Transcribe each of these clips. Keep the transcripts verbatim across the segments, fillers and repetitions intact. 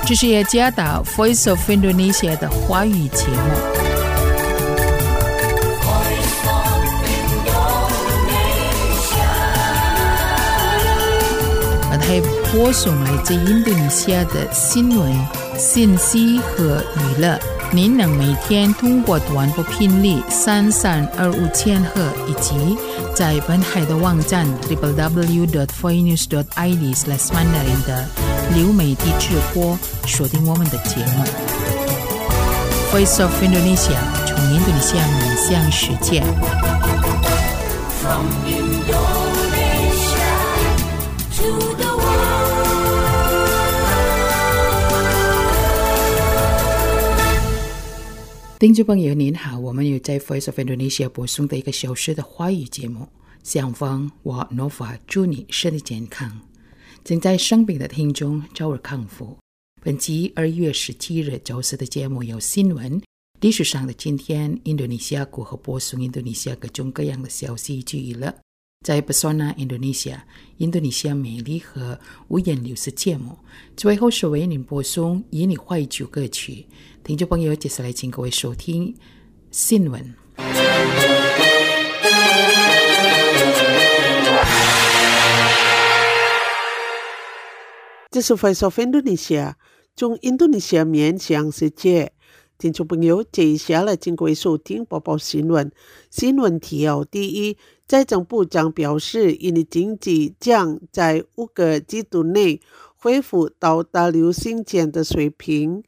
这是耶加达 Voice of Indonesia 的华语节目。而它播送来自印度尼西亚的新闻、信息和娱乐。您能每天通过短波频率三三二五千赫，以及在本海的网站 double-u double-u double-u dot voinews dot i d slash mandarin 的流媒体直播锁定我们的节目。Voice of Indonesia 从印度尼西亚面向世界。From Indonesia to the world.听众朋友您好，我们有在 Voice of Indonesia 播送的一个小时的华语节目。想方我 Nova 祝你身体健康。正在生病的听众早日康复。本期二月十七日周四的节目有新闻、历史上的今天、印度尼西亚国和播送印度尼西亚各种各样的消息及娱乐。在 Pesona Indonesia 印度尼西亚美丽和五颜六色节目。最后是为您播送以你怀旧歌曲。听众朋友，接下来请各位收听新闻。 这是 Voice of Indonesia 从印度尼西亚面向世界。听众朋友，接下来请各位收听播报新闻。新闻提要：第一，财政部长表示，印尼经济将在五个季度内恢复到达流行前的水平。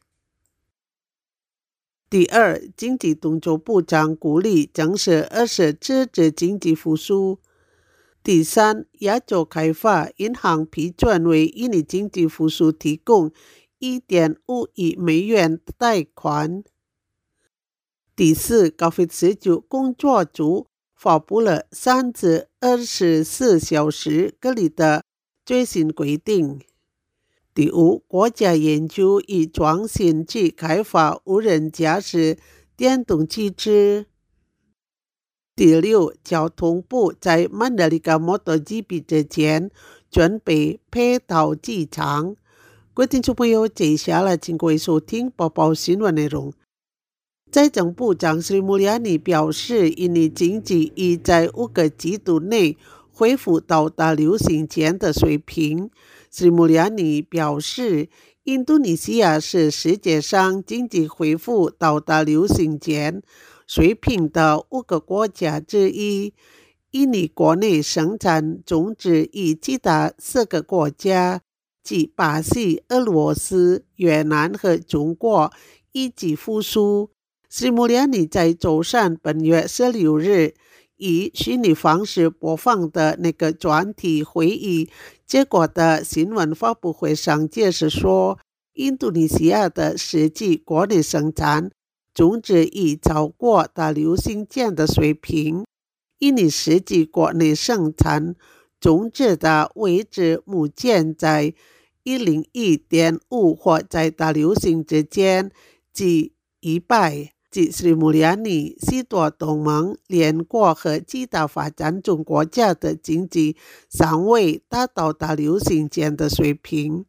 第二，经济动作部长鼓励正式二十支持经济复苏。第三，亚洲开发银行批准为印尼经济复苏提供 一点五亿美元贷款。第四， COVID 十九 工作组发布了三至二十四小时隔离的最新规定。第五，国家研究与创新局开发无人驾驶电动汽车。第六，交通部在曼德里卡 MotoGP 之前准备配套机场。各位听众朋友，接下来请各位收听播报新闻内容。财政部长 Sri Mulyani 表示，印尼经济已在五个季度内恢复到达流行前的水平。Sri Mulyani 表示，印度尼西亚是世界上经济恢复到达流行前水平的五个国家之一。印尼国内生产总值与其他四个国家，即巴西、俄罗斯、越南和中国一起复苏。Sri Mulyani 在周三本月十六日以虚拟方式播放的那个专题会议结果的新闻发布会上解释说，印度尼西亚的实际国内生产总值已超过大流行前的水平。印尼实际国内生产总值的位置目前在一百一十点五或在大流行之间，即一百。即 Sri Mulyani 许多同盟联国和其他发展中国家的经济尚未达到大流行前的水平。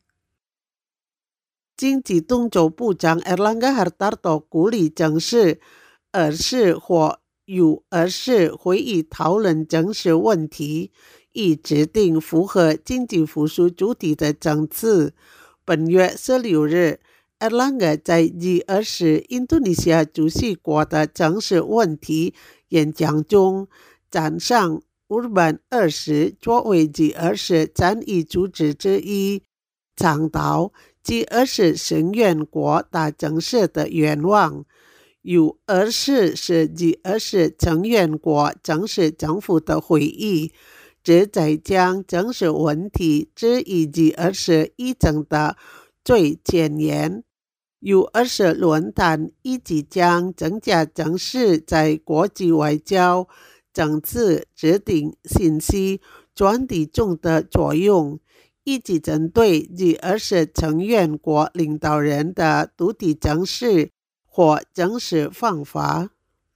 经济动作部长 Erlangga Hartarto 鼓励正式二次或有二次会议讨论正式问题，以制定符合经济复苏主题的政策。本月十六日Erlangga 在 G 二十 印度尼西亚主席国的正式问题演讲中站上 Urban 二十作为 G 二十 参与组织之一，倡导 G 二十 成员国达正式的愿望。U 二十是 G 二十 成员国正式政府的会议，旨在将正式问题置于 G 二十 议程的最前沿。U 二十 论坛以及将增加正式在国际外交、政治、制定、信息传递中的作用，以及针对 G 二十 成员国领导人的独立正式或正式方法。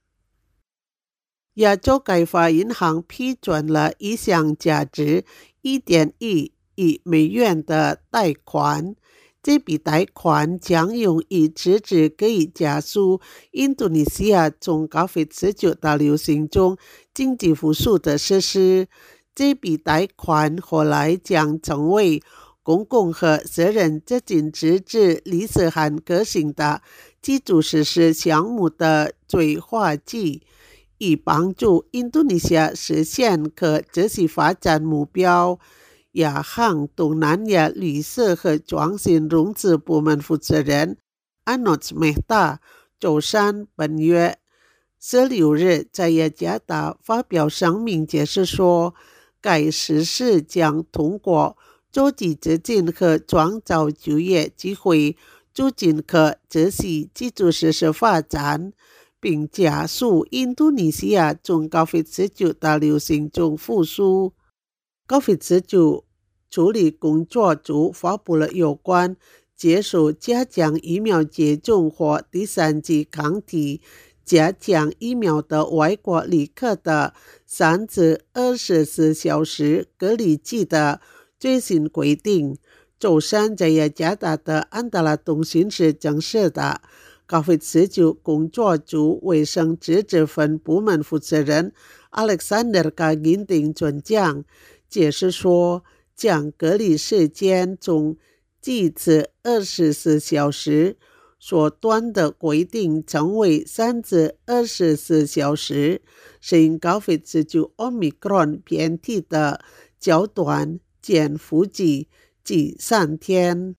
亚洲开发银行批准了一项价值 一点一亿美元的贷款。 这笔贷款将用以直至可以加速印度尼西亚从 COVID 十九 大流行中经济复苏的实施。这笔贷款后来将成为公共和私人资金直至里斯罕可行的基础设施项目的催化剂，以帮助印度尼西亚实现可持续发展目标。亚航东南亚绿色和创新融资部门负责人 Anuj Mehta 周三本月十六日在雅加达发表声明解释说，该实施将通过筹集资金和创造就业机会，促进可持续基础设施发展，并加速印度尼西亚从 COVID 十九 大流行中复苏。COVID 十九 处理工作组发布了有关接受加强疫苗接种或第三剂抗体加强疫苗的外国旅客的三至二十四小时隔离期的最新规定。周三在雅加达的安达拉通讯社证实的 COVID 十九 工作组卫生职责分部门负责人 Alexander Kaginting 准讲解释说，将隔离时间从几次二十四小时缩短的规定成为三至二十四小时，是因 COVID 十九 Omicron 变体的较短潜伏期即三天。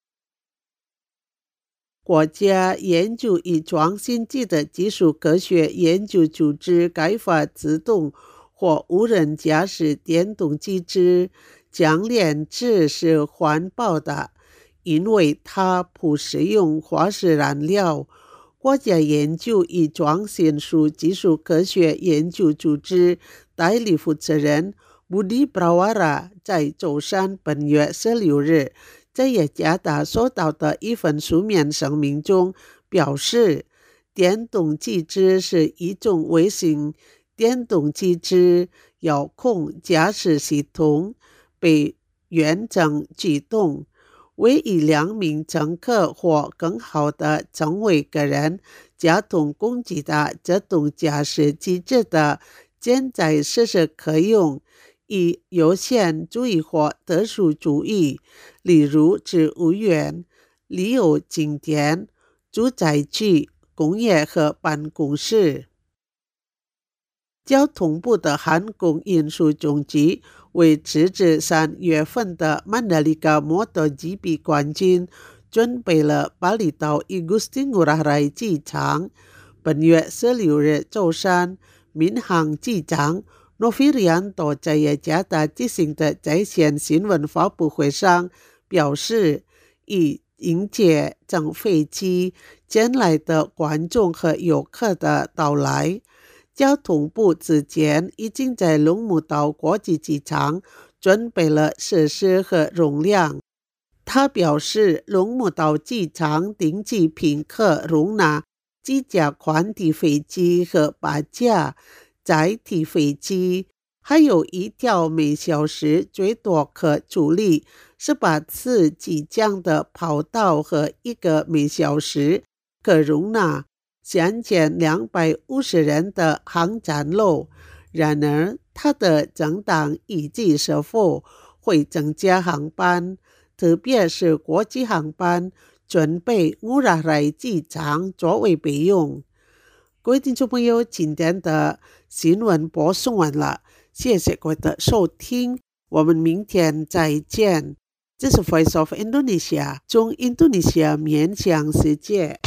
国家研究与创新级的技术科学研究组织开发自动或无人驾驶电动机制，将炼制是环保的，因为它不使用化石燃料。国家研究与创新属技术科学研究组织代理负责人 Budi Prawara 在周三本月十六日在雅加达收到的一份书面声明中表示，电动机制是一种微型电动机制遥控驾驶系统，被远程启动，为一两名乘客或更好的成为个人交通工具的自动驾驶机制的潜在设施可用，以优先主义或特殊主义，例如植物园、旅游景点、住宅区、工业和办公室。交通部的航空运输总局为直至三月份的曼德里卡 MotoGP 冠军准备了巴厘岛 Igusti Ngurah Rai 机场。本月十六日周三，民航机长 Novirianto 在雅加达举行的在线新闻发布会上表示，以迎接整飞机前来的观众和游客的到来，交通部之前已经在龙目岛国际机场准备了设施和容量。他表示，龙目岛机场定期宾客容纳几架宽体飞机和八架载体飞机，还有一条每小时最多可处理十八次机降的跑道和一个每小时可容纳三千两百五十人的航站楼。然而，他的政党预计是否会增加航班，特别是国际航班，准备乌拉来机场作为备用。各位听众朋友，今天的新闻播送完了，谢谢各位的收听，我们明天再见。这是 Voice of Indonesia， 从印度尼西亚面向世界。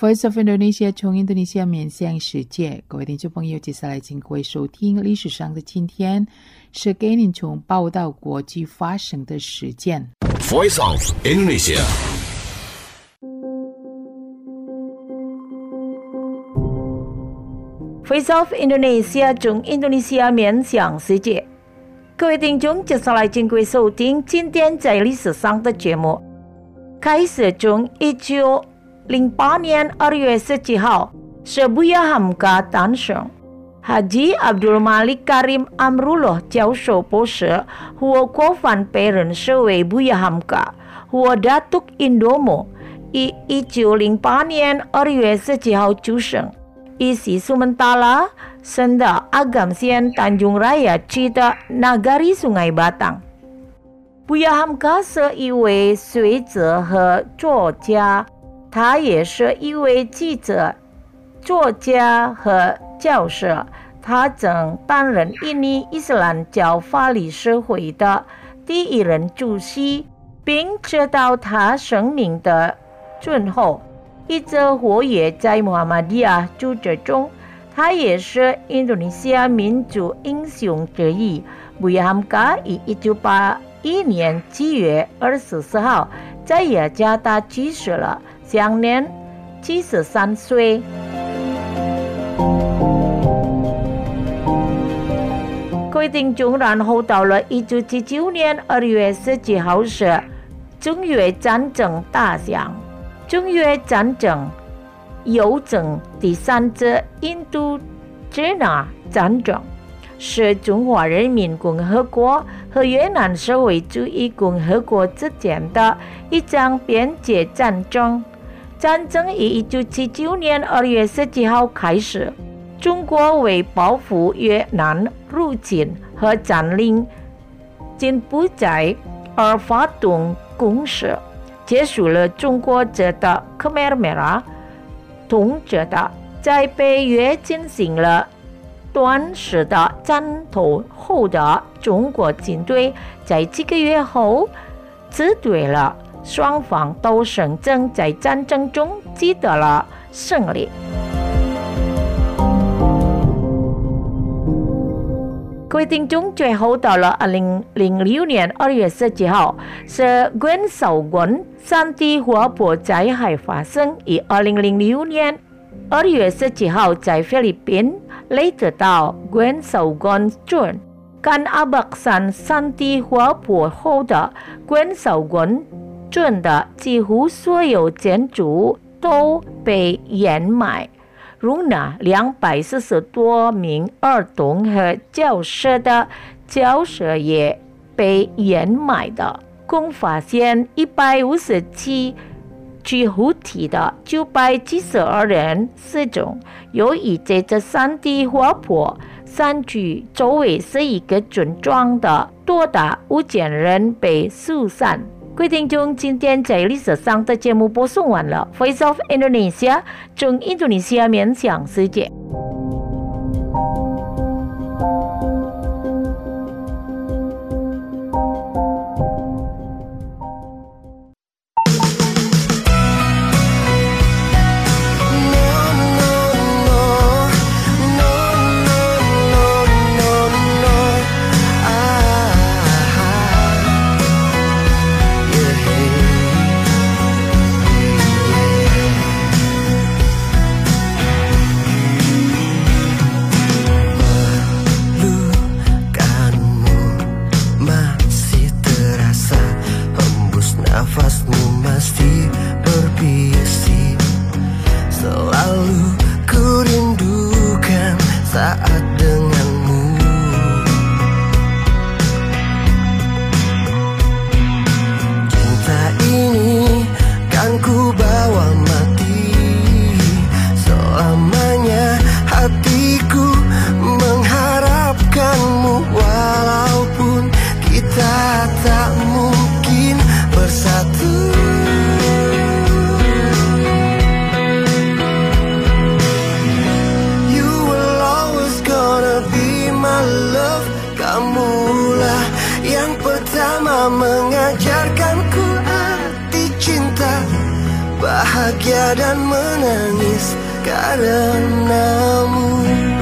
Voice of Indonesia 从印度尼西亚面向世界，各位听众朋友，接下来请各位收听历史上的今天，是给您从报道国际发生的事件。 Voice of Indonesia。 Voice of Indonesia 从印度尼西亚面向世界，各位听众，接下来请各位收听今天在历史上的节目。开始从一九零八年二月十七号，是Buya Hamka诞生。Haji Abdul Malik Karim Amrullah 教授博士和广泛被认识为Buya Hamka和Datuk Indomo，于一九零八年二月十七号出生，isi Sementara Senda Agam Sian Tanjung Raya Cita Nagari Sungai Batang。Buya Hamka 是一位学者和作家，他也是一位记者、作家和教授。他曾担任印尼伊斯兰教法理事会的第一任主席，并直到他生命的最后一直活跃在穆罕默迪亚组织中。他也是印度尼西亚民族英雄之一。Buya Hamka 于一九八一年七月二十四号在雅加达去世了，享年七十三岁。各位听众，然后到了一九七九年二月十七号是中越战争打响。中越战争又称第三次印度支那战争，是中华人民共和国和越南社会主义共和国之间的一场边界战争。战争于一九七九年二月十七号开始，中国为报复越南入侵和占领柬埔寨而发动攻势，结束了中国者的 Khmer Merah 统治的在北越进行了短时的战斗后的中国军队，在几个月后支队了，双方都声称在战争中取得了胜利。各位听众，最后到了二零零六年二月十七号，是阮守军山地火坡灾害发生。于二零零六年二月十七号，在菲律宾雷德岛阮守军镇干阿伯山山地火坡后的阮守军镇的几乎所有建筑都被掩埋，容纳两百四十多名儿童和教师的教室也被掩埋的，共发现一百五十七具尸体的九百七十二人失踪。由于这次山地火坡，山区周围是一个村庄的多达五千人被疏散。各位听众，今天在历史上的节目播送完了。Voice of Indonesia 从印度尼西亚面向世界。 You will always go bahagia dan menangis karenamu.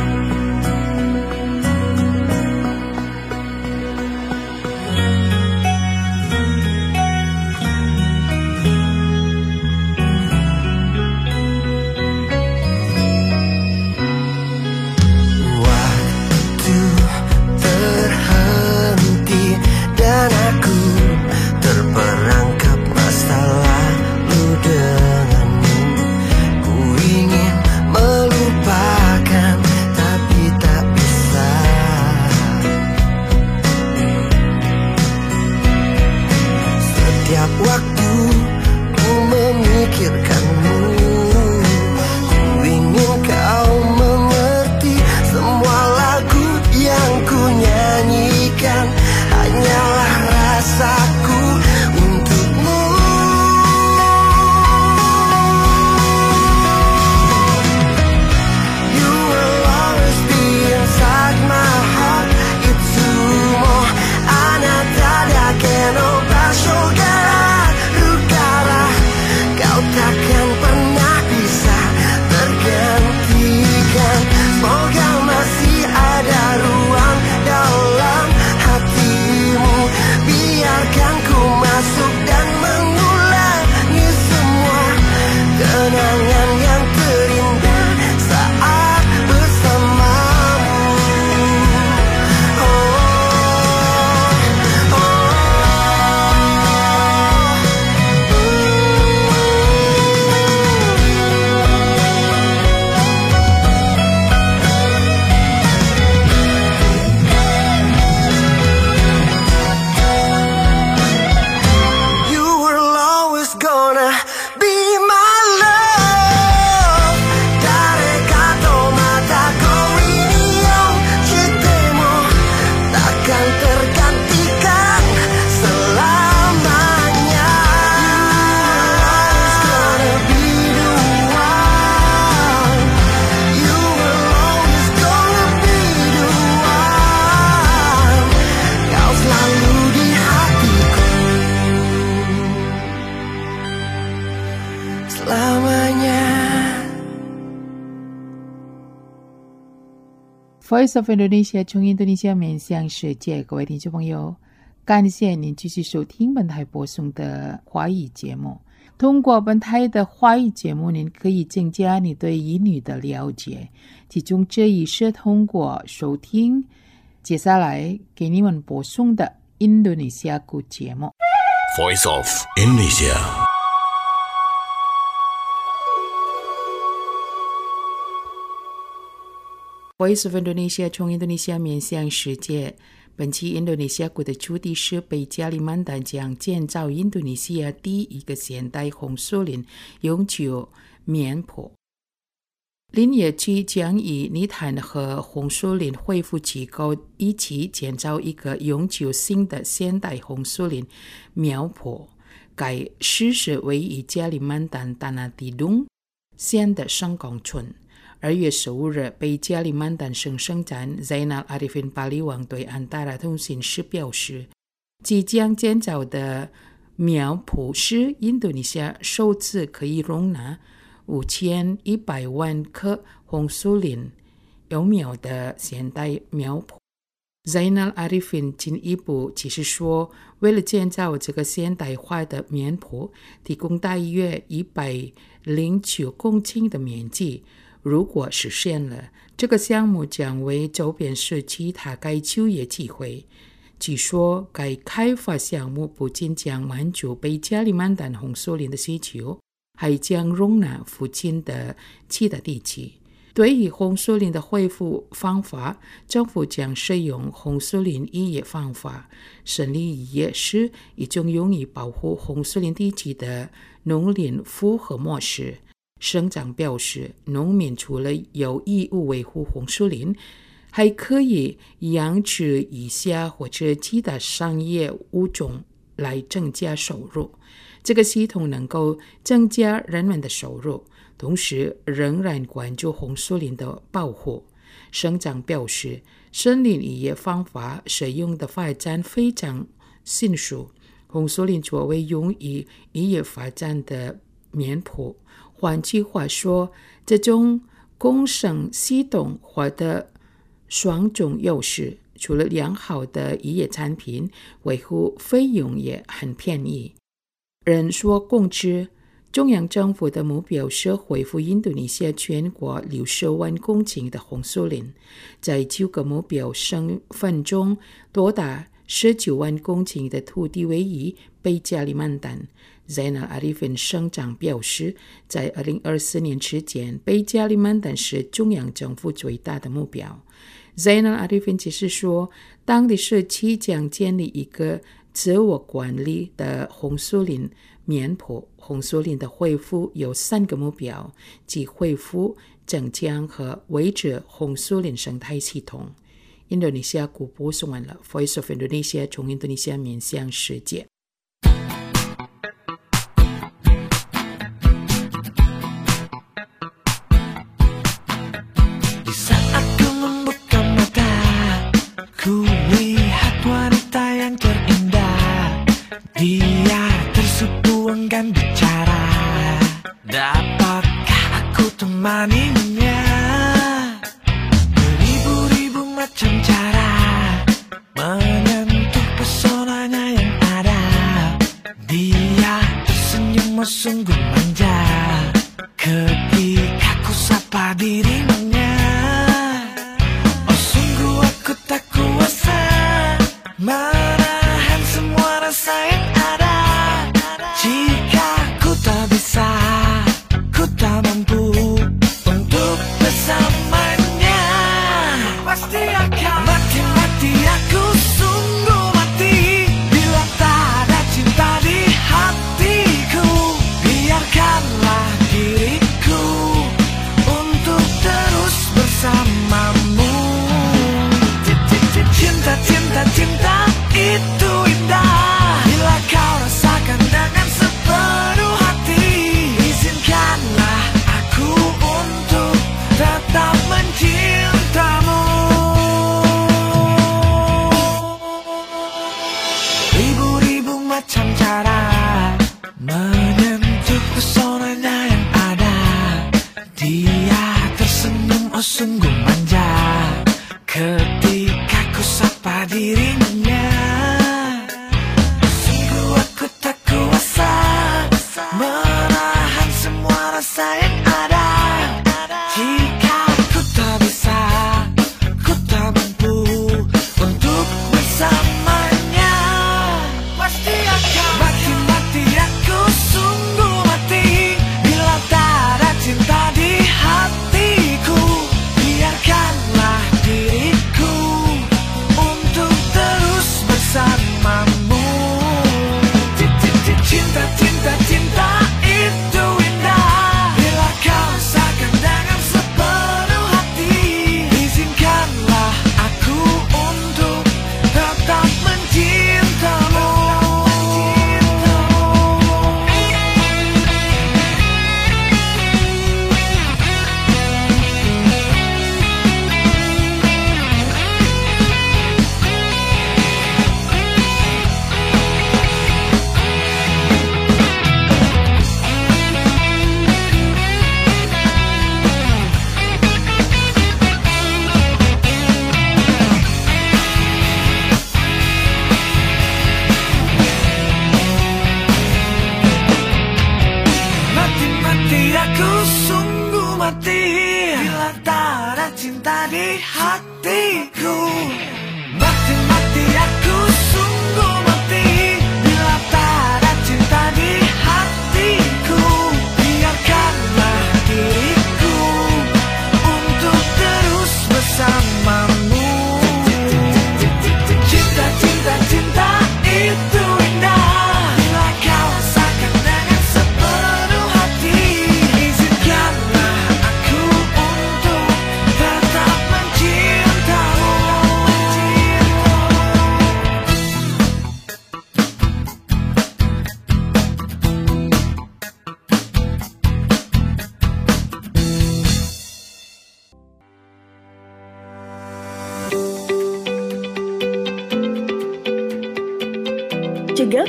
Voice of Indonesia 从印度尼西亚面向世界，各位听众朋友，感谢您继续收听本台播送的华语节目。通过本台的华语节目，您可以增加你对英语的了解，其中这一是通过收听接下来给你们播送的印度尼西亚语节目。 Voice of Indonesia。 Voice of Indonesia 从印度尼西亚面向世界。本期印度尼西亚国的主题是北加里曼丹将建造印度尼西亚第一个现代红树林永久面坡。林业局将以泥潭和红树林恢复机构一起建造一个永久性的现代红树林苗圃。该市是位于加里曼丹丹那蒂东县的上港村。二月十五日，北加里曼丹省省长 Zainal Arifin Paliwang 对安达拉通讯社表示，即将建造的苗圃是印度尼西亚首次可以容纳五千一百万棵红树林幼苗的现代苗圃。Zainal Arifin 进一步解释说，为了建造这个现代化的面圃，提供大约一百零九公顷的面积。如果实现了，这个项目将为周边市其他该就业机会。据说，该开发项目不仅将满足北加里曼丹红树林的需求，还将容纳附近的其他地区。对于红树林的恢复方法，政府将使用红树林渔业方法。胜利渔业是一种用于保护红树林地区的农林复合模式。省长表示，农民除了有义务维护红树林，还可以养殖鱼虾或者其他商业物种来增加收入。这个系统能够增加人们的收入，同时仍然关注红树林的保护。省长表示，森林渔业方法使用的发展非常迅速，红树林作为用于渔业发展的面谱。换句话说，这种工程系统获得双重优势，除了良好的渔业产品，维护费用也很便宜。人说共知，中央政府的目标是恢复印度尼西亚全国六十万公顷的红树林，在九个目标省份中，多达十九万公顷的土地位于北加里曼丹。Zainal Arifin 省长表示，在二零二四年之前，北加里曼丹是中央政府最大的目标。Zainal Arifin 解释说，当地社区将建立一个自我管理的红树林面谱。红树林的恢复有三个目标，即恢复、增强和维持红树林生态系统。印度尼西亚广播送完了 Voice of Indonesia 从印度尼西亚面向世界。 Di saat ku membuka mata, ku lihat wanita yang terindah. Dia tersuguhkan bicara. Dapatkah aku temaninya? Beribu-ribu macam cara menyentuh pesonanya yang ada. Dia tersenyum sungguh manja ketika ku sapa dirinya. Oh sungguh aku tak kuasa menahan semua rasa yang ada. Jika ku tak bisa, ku tak mampu untuk bersamanya. Pasti akan mati-mati aku sungguh mati bila tak ada cinta di hatiku. Biarkanlah diriku untuk terus bersamamu. Cinta, cinta, cinta itu indah bila kau rasakan dengan sepenuh hati. Izinkanlah aku untuk tetap mencintamu. Ribu-ribu macam cara menyentuh pesonanya yang ada. Dia tersenyum oh sungguh manja ketika ku sapa dirinya. Sungguh aku tak kuasa menahan semua rasa yang ada. Jika ku tak bisa, ku tak mampu untuk bersamanya. Pasti akan mati-mati aku sungguh mati bila tak ada cinta di hatiku. Biarkanlah diriku untuk terus bersamamu. Cinta, cinta, cinta itu indah bila kau rasakan dengan sepenuh hati. Izinkanlah aku untuk tetap mencintamu. Mati-mati aku sungguh mati bila tak ada cinta di hatiku. Mati-mati aku sungguh mati bila tak ada cinta di hatiku. Biarkanlah diriku untuk terus bersamamu. Cinta, cinta, cinta itu indah bila kau rasakan dengan sepenuh hati. Izinkanlah aku untuk tetap mencintamu.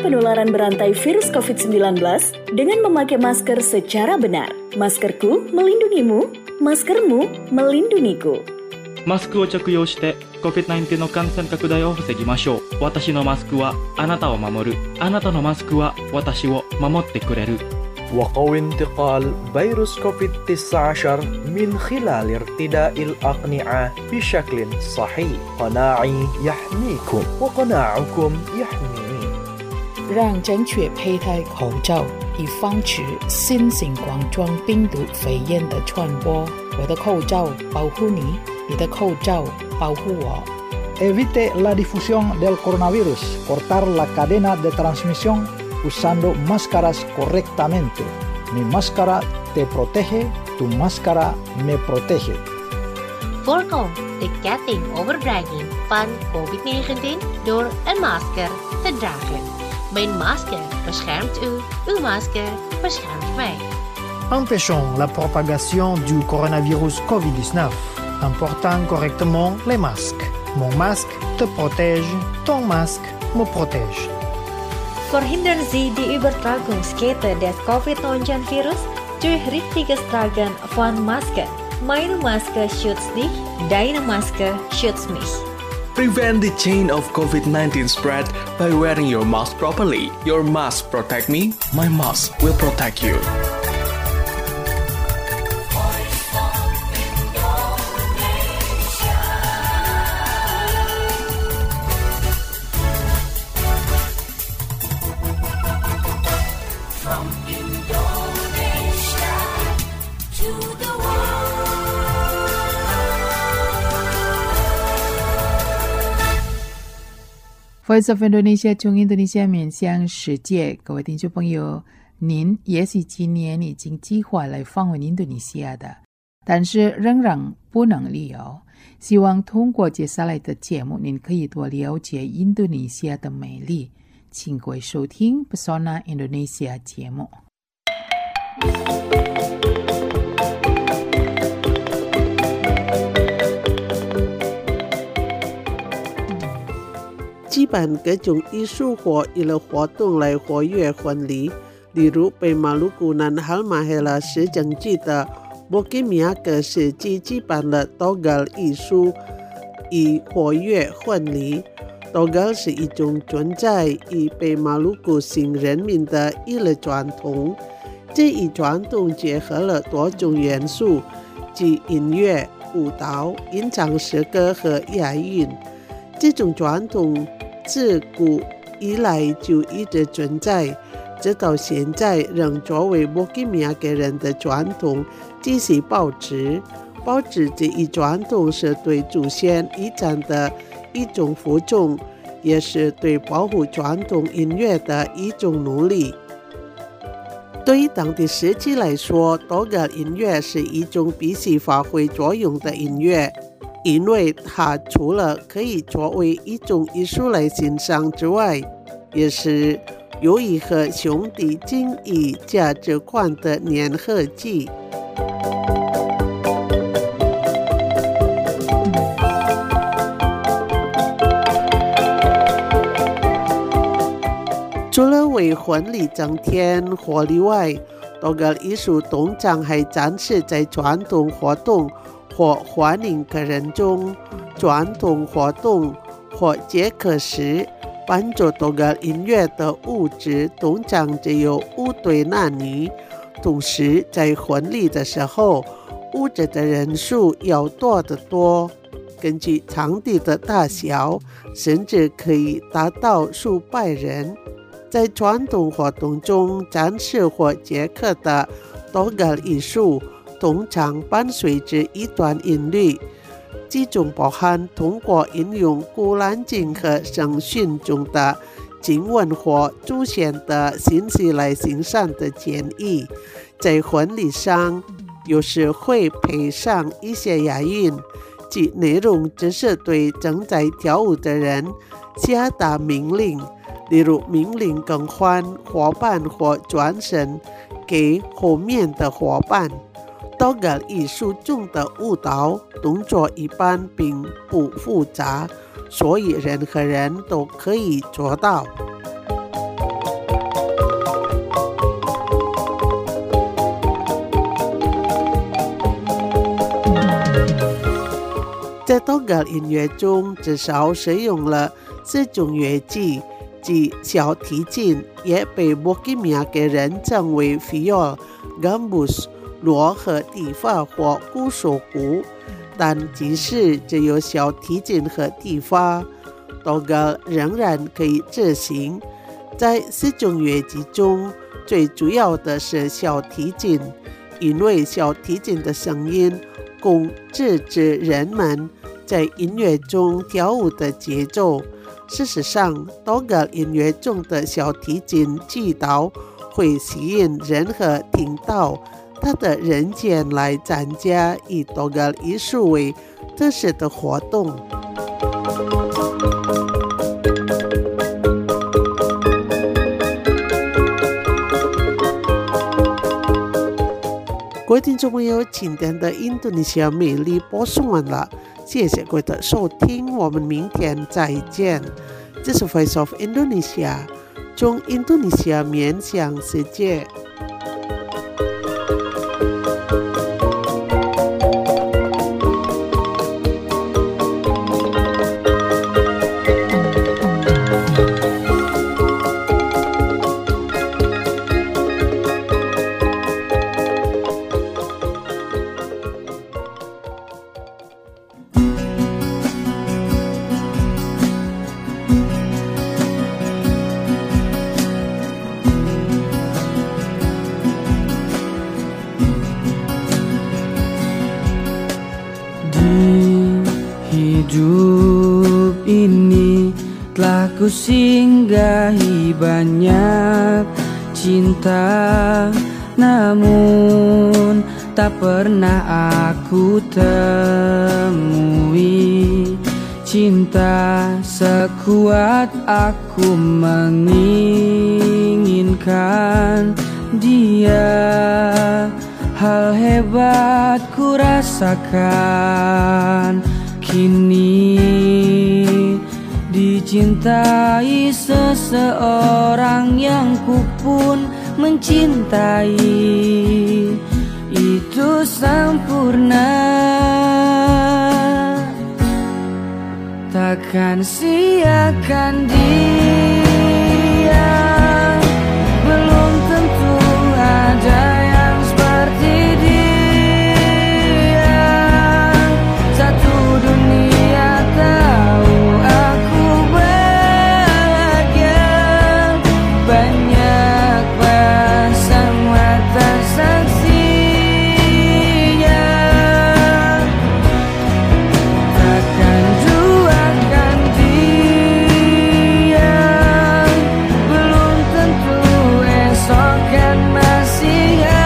penularan berantai virus covid sembilan belas dengan memakai masker secara benar. Maskerku melindungimu, maskermu melindungiku. マスクを着用して コビッドナインティーン の感染拡大を防ぎましょう。私のマスクはあなたを守る。あなたのマスクは私を守ってくれる。 وقوي انتقال فيروس كوفيد تسعة عشر من خلال ارتداء الأقنعة بشكل صحيح. قناعي يحميكم وقناعكم يحميني. 让正确佩戴口罩，以防止新型冠状病毒肺炎的传播。我的口罩保护你，你的口罩保护我。 Evite la difusión del coronavirus. Cortar la cadena de transmisión usando máscaras correctamente. Mi máscara te protege, tu máscara me protege. Voorkom de ketting overdraging van covid negentien door een masker te dragen. Mijn masker beschermt u, uw masker beschermt mij. Empêchons la propagation du coronavirus covid dix-neuf en portant correctement les masques. Mon masque te protège, ton masque me protège. Verhindern Sie die Übertragungskette des covid neunzehn virus durch richtiges Tragen von Masken. Meine Maske schützt dich, deine Maske schützt mich. Prevent the chain of covid nineteen spread by wearing your mask properly. Your mask protect me, my mask will protect you. Voice of Indonesia 从印度尼西亚面向世界，各位听众朋友，您也许今年已经计划来访问印度尼西亚的，但是仍然不能旅游。希望通过接下来的节目，您可以多了解印度尼西亚的美丽。请各位收听 Pesona Indonesia 节目。 举办各种艺术或娱乐活动来活跃婚礼，例如北马鲁古南 Halmahera 市政局的 Bukit 各市集举办了 Togel 艺术，以活跃婚礼。Togel 是一种存在于北马鲁古新人民的娱乐传统，这一传统结合了多种元素，即音乐、舞蹈、吟唱诗歌和押韵。这种传统自古以来就一直存在，直到现在仍作为莫吉米亚给人的传统继续保持。保持这一传统是对祖先遗产的一种服从，也是对保护传统音乐的一种努力。对于当地时期来说，多个音乐是一种必须发挥作用的音乐，因为它除了可以作为一种艺术来欣赏之外，也是友谊和兄弟情谊价值观的粘合剂。除了为婚礼增添活力外，多个艺术通常还展示在传统活动或欢迎客人中。传统活动或节课时，伴奏多个音乐的舞者通常只有五对男女，同时在婚礼的时候，舞者的人数要多得多。根据场地的大小，甚至可以达到数百人。在传统活动中展示或节课的多个艺术，通常伴随着一段音律，其中包含通过引用古兰经和圣训中的经文或祖先的信息来欣赏的建议。在婚礼上，有时会配上一些押韵，即内容只是对正在跳舞的人下达命令，例如命令更换伙伴或转身给后面的伙伴。多个艺术中的舞蹈动作一般并不复杂，所以任何人都可以做到。 在祷告音乐中至少使用了四种乐器，即小提琴，也被波基米亚的人称为 viol、gambus、锣和笛发或鼓手鼓，但即使只有小提琴和笛发，祷告仍然可以执行。在四种乐器中，最主要的是小提琴，因为小提琴的声音供制止人们在音乐中跳舞的节奏。事实上，祷告音乐中的小提琴技巧会吸引任何听到它的人间来参加以祷告艺术为特色的活动。各位听众朋友，今天的印度尼西亚美丽播送完了，谢谢各位的收听，我们明天再见。这是 Voice of Indonesia， 从印度尼西亚面向世界。 Hidup ini telah kusinggahi banyak cinta, namun tak pernah aku temui cinta sekuat aku menginginkan dia. Hal hebat ku rasakan kini, dicintai seseorang yang ku pun mencintai. Itu sempurna, takkan siakan dia. Belum tentu ada yang seperti dia. Satu dunia tahu aku bahagia. Banyak pasang mata saksinya, takkan duakan dia. Belum tentu esok kan masih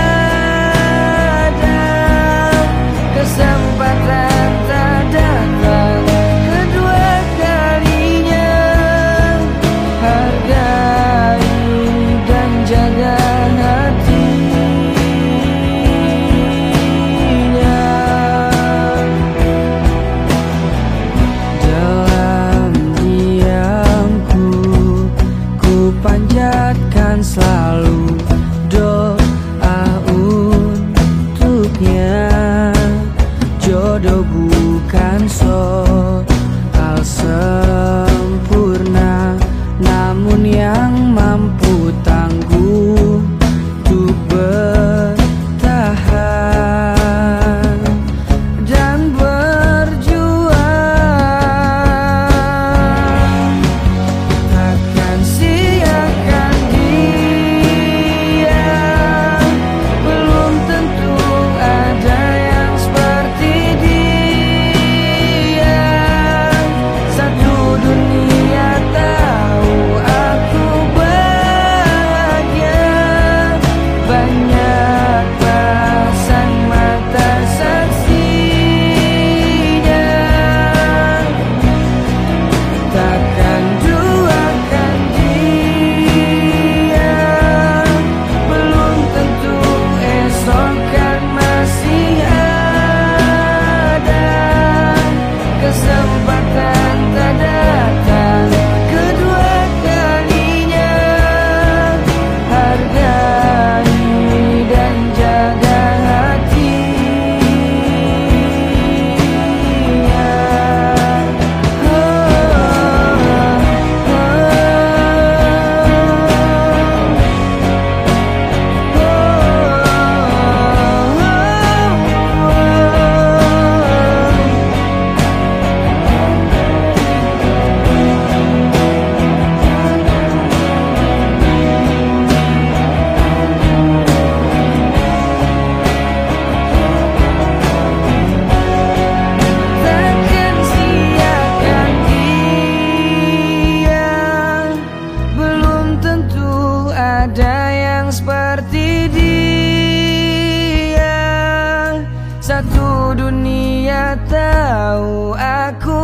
tahu aku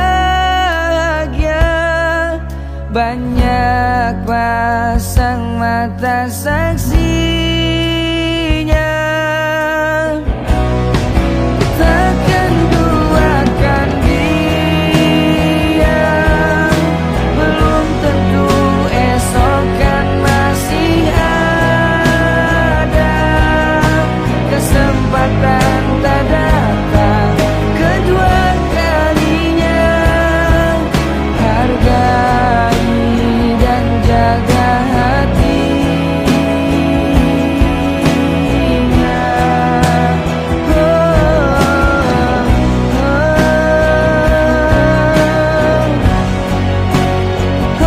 bahagia. Banyak pasang mata saksinya. Takkan duakan dia, belum tentu esok kan masih ada kesempatan tak datang kedua kalinya. Hargai dan jaga hatinya. Oh, oh,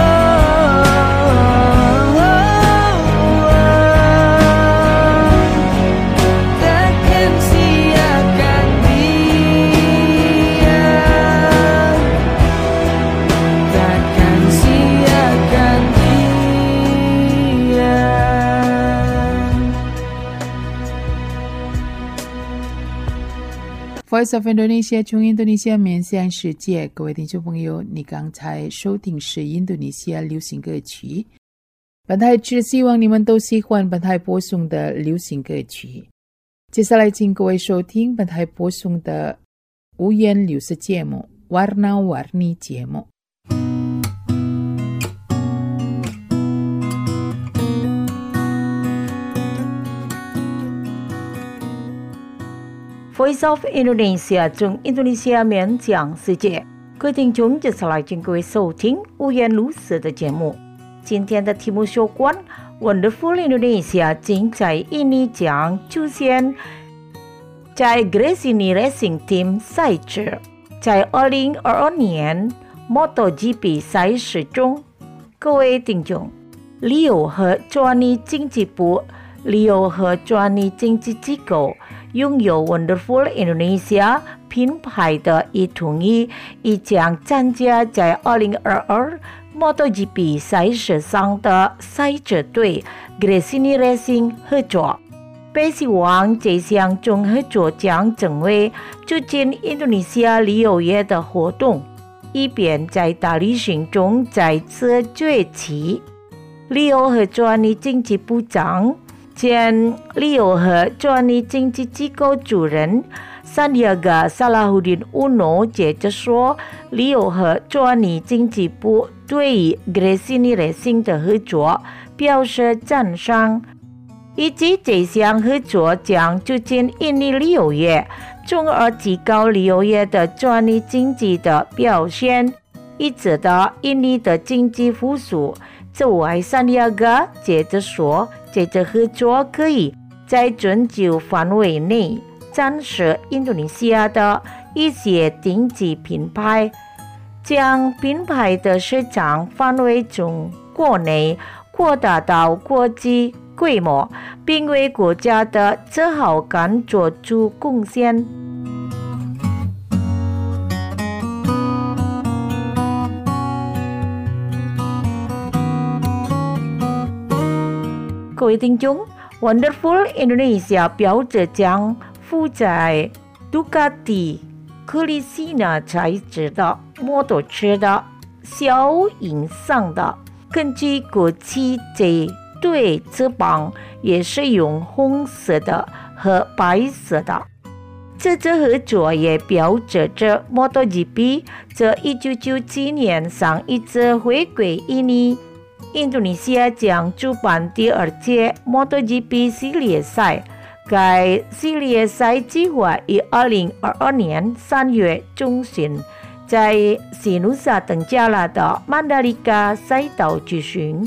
takkan siakan dia, takkan siakan dia. Voice of Indonesia 从印度尼西亚面向世界，各位听众朋友，你刚才收听是印度尼西亚流行歌曲。本台只希望你们都喜欢本台播送的流行歌曲。接下来请各位收听本台播送的五言流行节目 Warna-Warni 节目。 Voice of Indonesia 从印度尼西亚面讲世界，各位听众接下来请各位收听五言如是的节目。今天的题目有关 Wonderful Indonesia 正在印尼奖出现在 Gresini Racing Team 赛制，在二零二二年 MotoGP 赛事中，各位听众，旅游和专利经济部、旅游和专利经济机构拥有 Wonderful Indonesia 品牌的一同意，已将参加在二零二二 MotoGP 赛事上的赛车队 Gresini Racing 合作，被希望这项综合作将成为促进印度尼西亚旅游业的活动，以便在大旅行中再次崛起。旅游和专利经济部长兼旅游和专利经济机构主任 Sandiaga Salahuddin Uno 接着说，旅游和专利经济部对于 Gresini Racing 的合作表示赞赏，以及这项合作将促进印尼旅游业，从而提高旅游业的专利经济的表现，以指导印尼的经济复苏。此外，三亚哥接着说，这次合作可以在全球范围内展示印度尼西亚的一些顶级品牌，将品牌的市场范围从国内扩大到国际规模，并为国家的自豪感做出贡献。各位听众 ，Wonderful Indonesia 标志将附在杜卡迪、克里希纳材质的摩托车的小影上的，根据国旗这对翅膀也是用红色的和白色的。这次合作也标志着 MotoGP 自一九九七年上一次回归印尼。印度尼西亚将主办第二届 MotoGP 系列赛，该系列赛计划于二零二二年三月中旬在西努萨登加拉的曼达里卡赛道举行。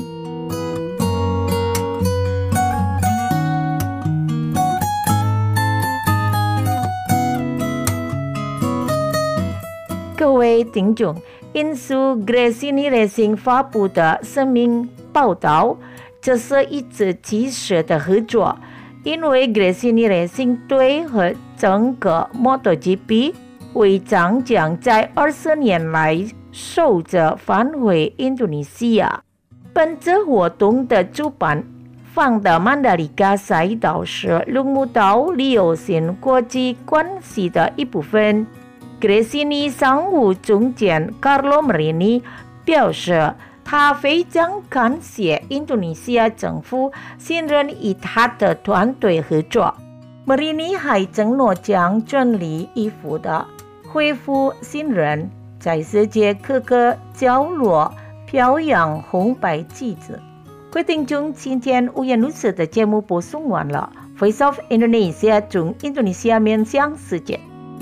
各位听众，引述 Gresini Racing 发布的声明报道，这是一次及时的合作，因为 Gresini Racing 队和整个 MotoGP 会长将在二十年来首次返回印度尼西亚。本次活动的主办方的曼达里卡赛道是龙目岛旅游性国际关系的一部分。 格雷西尼商务总监 Carlo Marini 表示，他非常感谢印度尼西亚政府信任与他的团队合作。Marini 还承诺将全力以赴地恢复信任，在世界各个角落表扬红白旗帜。各位听众，今天五颜六色的节目播送完了。Voice of Indonesia 从印度尼西亚面向世界。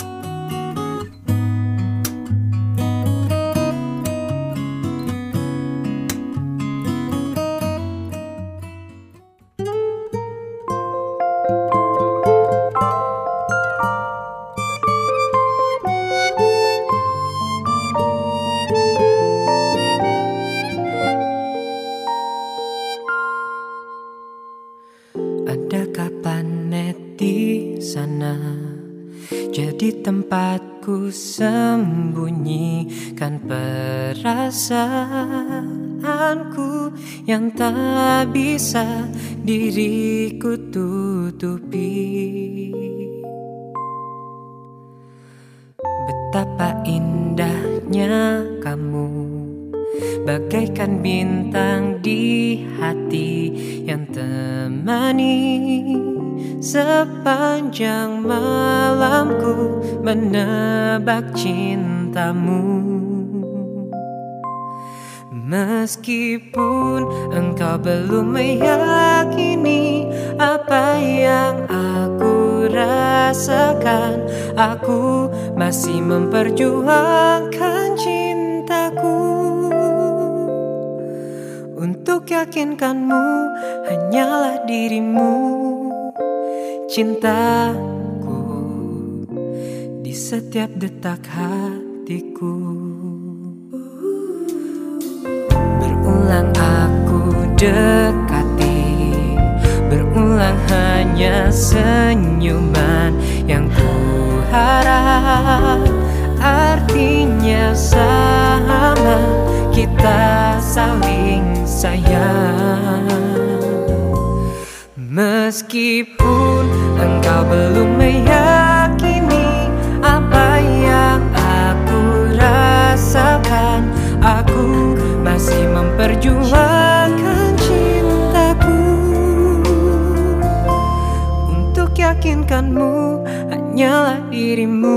Adakah planet di sana jadi tempatku sembunyikan perasaanku yang tak bisa diriku tutupi. Betapa indahnya kamu, bagaikan bintang di hati yang temani sepanjang malamku menebak cintamu. Meskipun engkau belum meyakini apa yang aku rasakan, aku masih memperjuangkan cintaku. Untuk yakinkanmu hanyalah dirimu, cintaku di setiap detak hatiku. Berulang aku dekati, berulang hanya senyuman yang ku harap artinya sama, kita saling sayang. Meskipun engkau belum meyakini apa yang aku rasakan, aku masih memperjuangkan cintaku. Untuk yakinkanmu hanyalah dirimu,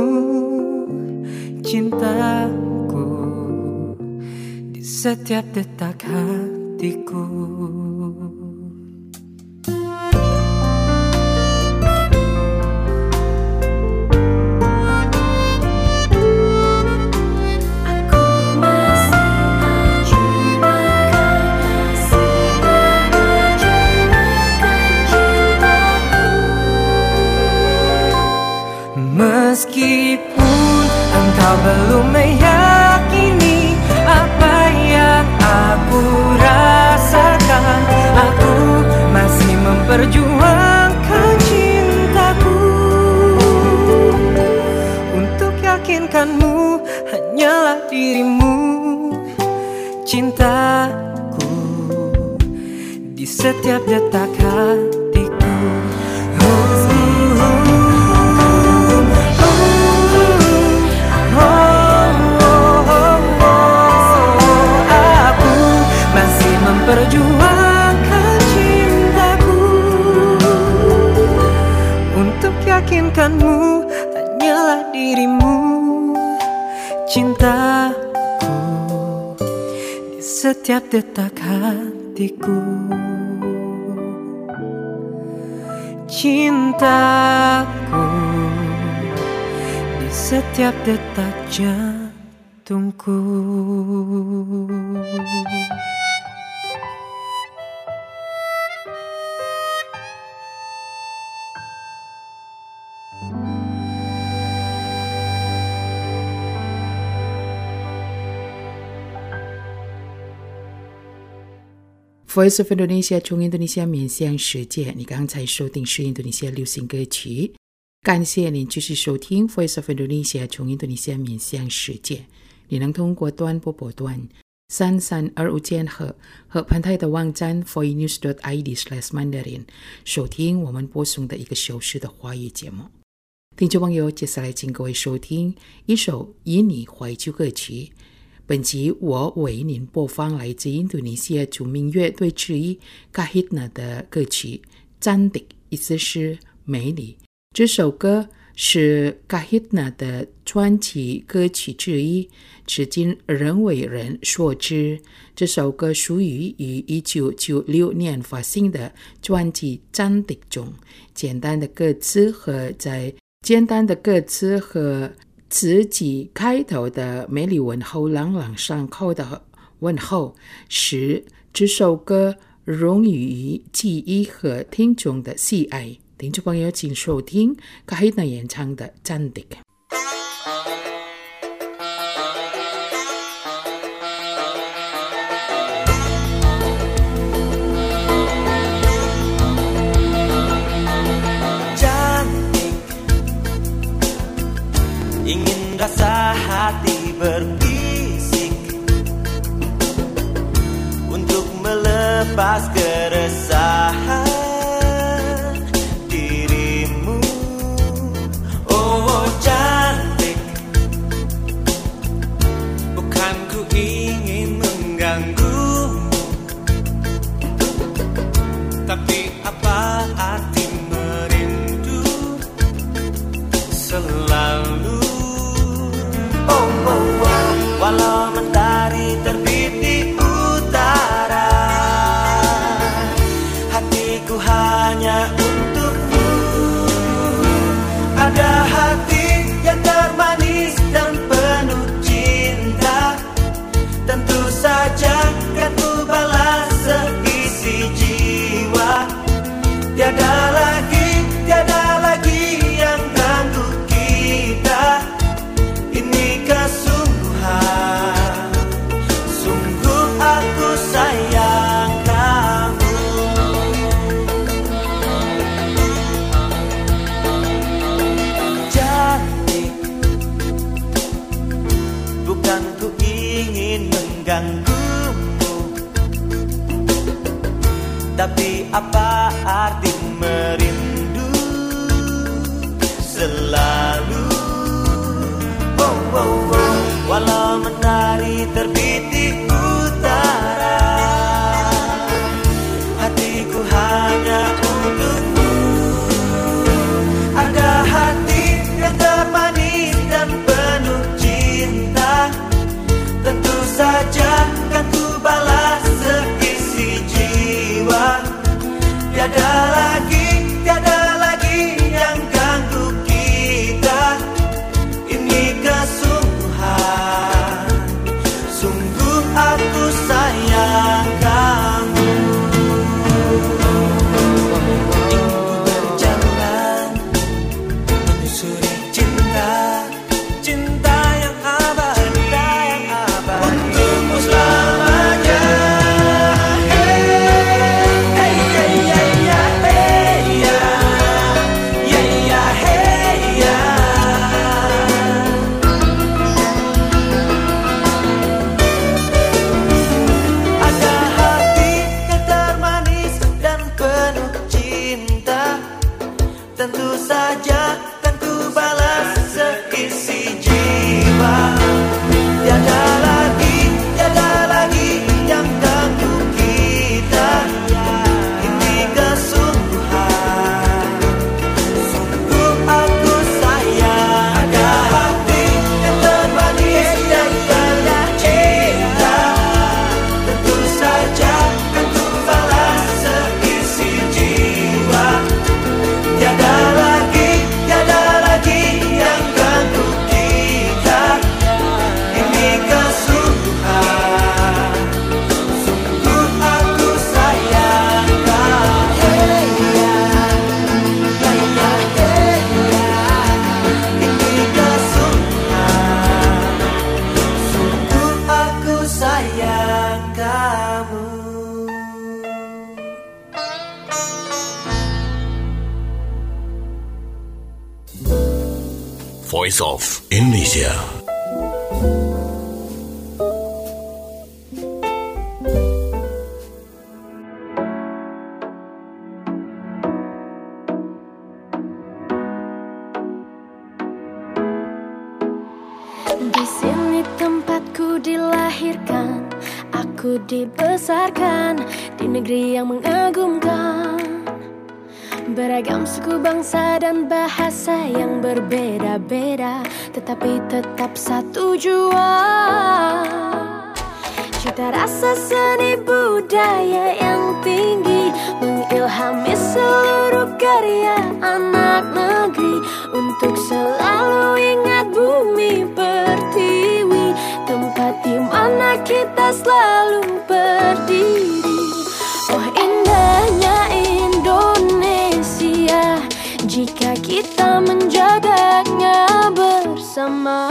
cintaku di setiap detak hatiku. Meskipun engkau belum meyakini apa yang aku rasakan, aku masih memperjuangkan cintaku. Untuk yakinkanmu hanyalah dirimu, cintaku di setiap detak hatiku. Perjuangkan cintaku. Untuk yakinkanmu hanyalah dirimu, cintaku di setiap detak hatiku. Cintaku di setiap detak jantungku. Voice of Indonesia 从印度尼西亚面向世界，你刚才收听是印度尼西亚流行歌曲。感谢您继续收听 Voice of Indonesia 从印度尼西亚面向世界。你能通过短波波段三三二五千赫和盘台的网站 voinews dot i d slash mandarin 收听我们播送的一个小时的华语节目。 听众朋友，接下来请各位收听一首印尼怀旧歌曲。本集我为您播放来自印度尼西亚著名乐队之一 Kahitna 的歌曲 Cantik， 意思是美丽。这首歌是 Kahitna 的传奇歌曲之一，至今仍为人所知。这首歌属于于一九九六年发行的专辑 Cantik 中，简单的歌词和在简单的歌词和自己开头的美丽问候朗朗上口的问候，使这首歌融于记忆和听众的喜爱。听众朋友，请收听 Kahitna 演唱的 Cantik。 Ingin rasa hati berbisik untuk melepas keresahan dirimu. Oh cantik, bukan ku ingin mengganggumu, tapi apa arti merindu selalu. Oh, oh, oh. Walau mentari terbit di utara, hatiku hanya untukmu. Ada hati yang termanis dan penuh cinta, tentu saja kan ku balas seisi jiwa. Tiada lagi, tiada lagi yang ganggu kita. Ini kesungguhan, sungguh aku sayang kamu. Cantik, bukan ku ingin mengganggumu, tapi apa arti merindu selalu. Oh, oh, oh. Walau mentari terbit di utara, hatiku hanya untukmu. Ada hati yang termanis dan penuh cinta, tentu saja kan ku balas seisi jiwa. Tiada lagi, tiada lagi yang ganggu kita. Ini kesungguhan, sungguh aku sayang kamu. Ingin ku berjalan menyusuri cinta, cinta yang abadi, yang abadi untukmu selamanya. Hey, hey, hey, hey, hey, hey, yeah, yeah, hey, yeah. Ada hati yang termanis dan penuh cinta, tentu saja kan ku balas seisi jiwa. Tiada lagi, tiada lagi yang ganggu kita. Ini kesungguhan, sungguh aku sayang. Ada hati yang termanis dan penuh cinta, tentu saja kan ku balas seisi jiwa. Tiada lagi, tiada lagi yang ganggu kita. Ini kesungguhan, sungguh aku sayang kamu. Hey, yeah, yeah, yeah, hey, yeah. Ini kesungguhan, sungguh aku sayang kamu. Voice of Indonesia. dilahirkan, aku dibesarkan di negeri yang mengagumkan. Beragam suku, bangsa, dan bahasa yang berbeda-beda, tetapi tetap satu jua. Cita rasa seni budaya yang tinggi mengilhami seluruh karya anak negeri untuk selalu ingat bumi pertiwi, tempat di mana kita selalu berdiri. Oh indahnya Indonesia jika kita menjaganya bersama.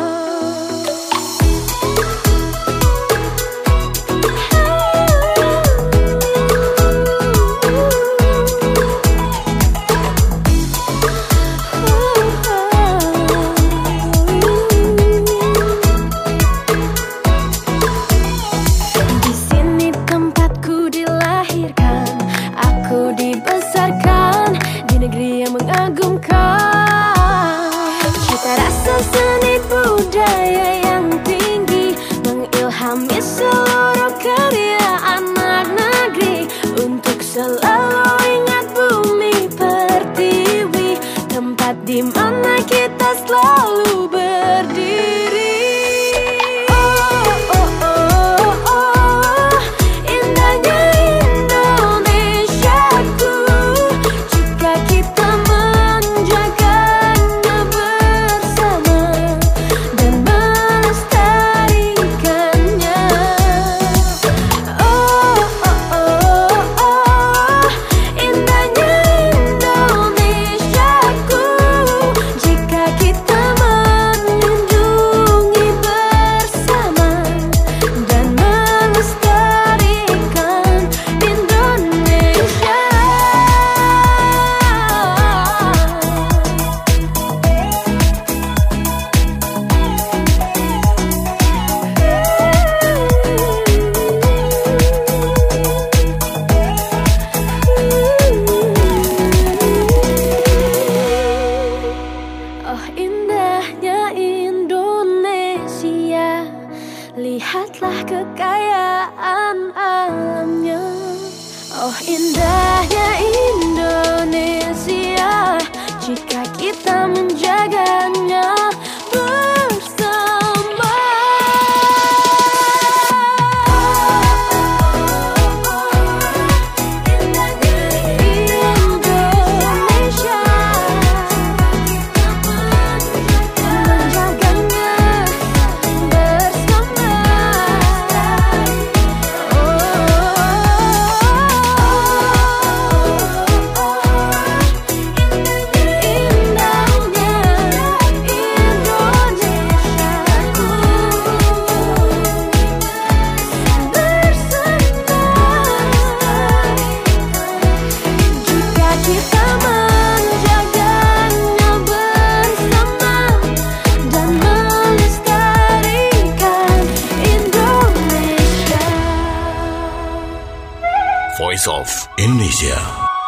Voice of Indonesia.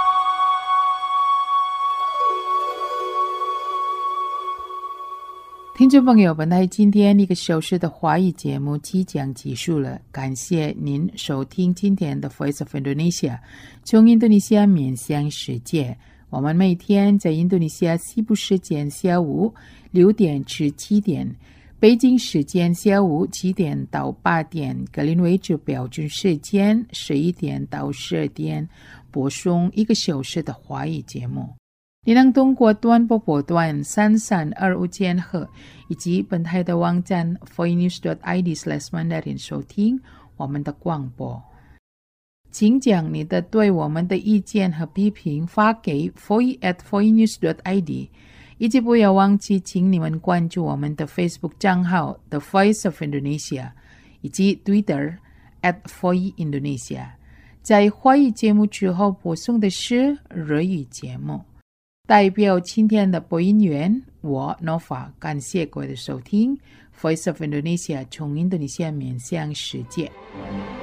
Indonesia 听众朋友，本台今天一个小时的华语节目即将结束了，感谢您收听今天的 Voice of Indonesia， 从印度尼西亚面向世界。我们每天在印度尼西亚西部时间下午六点至七点，北京时间下午七点到八点，格林威治标准时间十一点到十二点，播送一个小时的华语节目。你能通过短波波段三三二五千赫以及本台的网站 voinews dot i d slash mandarin 收听我们的广播。请将你的对我们的意见和批评发给 voice at voinews dot i d， 以及不要忘记请你们关注我们的 Facebook 账号 The Voice of Indonesia， 以及 Twitter at voice indonesia。 在华语节目之后播送的是日语节目。代表今天的播音员我 Nova， 感谢各位的收听。 Voice of Indonesia 从印度尼西亚面向世界。